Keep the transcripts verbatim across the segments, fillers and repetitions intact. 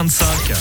vingt-cinq.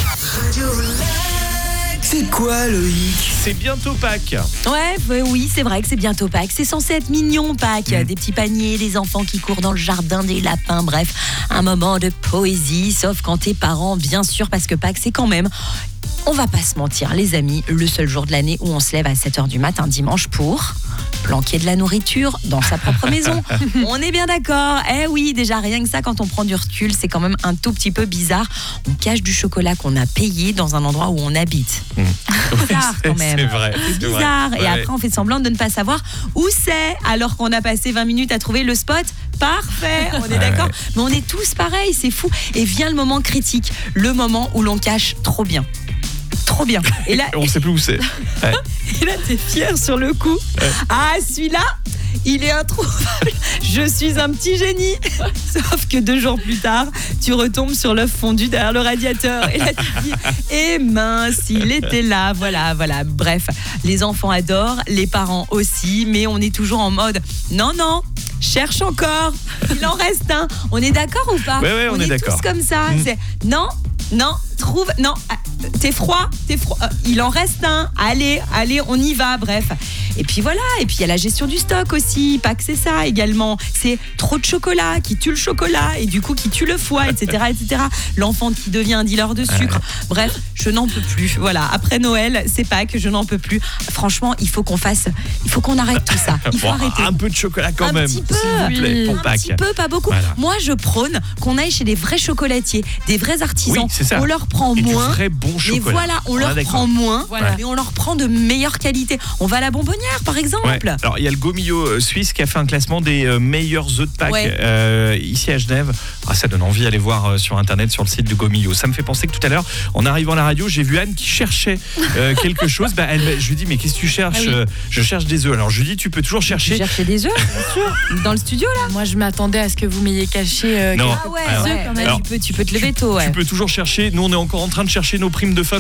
C'est quoi, Loïc ? C'est bientôt Pâques. Ouais, ouais, oui, c'est vrai que c'est bientôt Pâques. C'est censé être mignon, Pâques. Mmh. Des petits paniers, des enfants qui courent dans le jardin, des lapins, bref, un moment de poésie, sauf quand t'es parent, bien sûr, parce que Pâques, c'est quand même... On va pas se mentir, les amis, le seul jour de l'année où on se lève à sept heures du matin dimanche pour planquer de la nourriture dans sa propre maison. On est bien d'accord. Eh oui, déjà rien que ça, quand on prend du recul, c'est quand même un tout petit peu bizarre. On cache du chocolat qu'on a payé dans un endroit où on habite. Mmh. Bizarre quand même. C'est vrai. C'est c'est bizarre. vrai. Et Ouais. après, on fait semblant de ne pas savoir où c'est, alors qu'on a passé vingt minutes à trouver le spot. Parfait, on est d'accord. Mais on est tous pareils, c'est fou. Et vient le moment critique, le moment où l'on cache trop bien. Trop bien. Et là, On sait plus où c'est. Ouais. et là t'es fier sur le coup. Ah, celui-là, il est introuvable. Je suis un petit génie. Sauf que deux jours plus tard, tu retombes sur l'œuf fondu derrière le radiateur. Et là, tu te dis, eh mince, il était là. Voilà, voilà. Bref, les enfants adorent, les parents aussi, mais on est toujours en mode, non, non. Cherche encore, il en reste un. On est d'accord ou pas ? Ouais, ouais, on est d'accord. tous comme ça. Mm. C'est non, non, trouve, non. ah, T'es froid, t'es froid. euh, Il en reste un. Allez, allez, on y va. Bref. Et puis voilà. Et puis il y a la gestion du stock aussi. Pas que c'est ça également. C'est trop de chocolat qui tue le chocolat et du coup qui tue le foie, et cetera, et cetera. L'enfant qui devient un dealer de sucre. Bref, je n'en peux plus. Voilà. Après Noël, c'est Pâques, je n'en peux plus. Franchement, il faut qu'on fasse, il faut qu'on arrête tout ça. Il faut Bon, arrêter. un peu de chocolat quand Un même, petit peu, s'il vous plaît, oui. pour Un Pâques. petit peu, pas beaucoup. Voilà. Moi, je prône qu'on aille chez des vrais chocolatiers, des vrais artisans. Oui, c'est ça. On leur prend Et moins. du vrai bon Mais chocolat. voilà, on, On est leur d'accord. prend moins, Voilà. mais on leur prend de meilleure qualité. On va à la Bonbonnière, par exemple. Ouais. Alors il y a le Gomillot euh, suisse qui a fait un classement des euh, meilleurs œufs de Pâques Ouais. euh, ici à Genève. Ah, ça donne envie d'aller voir euh, sur internet, sur le site du Gomillot. Ça me fait penser que tout à l'heure, en arrivant à la radio, j'ai vu Anne qui cherchait euh, quelque chose. Bah, elle, je lui dis mais qu'est-ce que tu cherches ? Ah oui. Euh, Je cherche des œufs. Alors je lui dis tu peux toujours Tu chercher. cherchais des œufs, bien sûr, dans le studio là. Moi, je m'attendais à ce que vous m'ayez caché. euh, Non. Ah ouais, Alors, ouais, quand ouais, même. tu peux, tu peux te lever tôt. Ouais. Tu peux toujours chercher. Nous on est encore en train de chercher nos primes de fin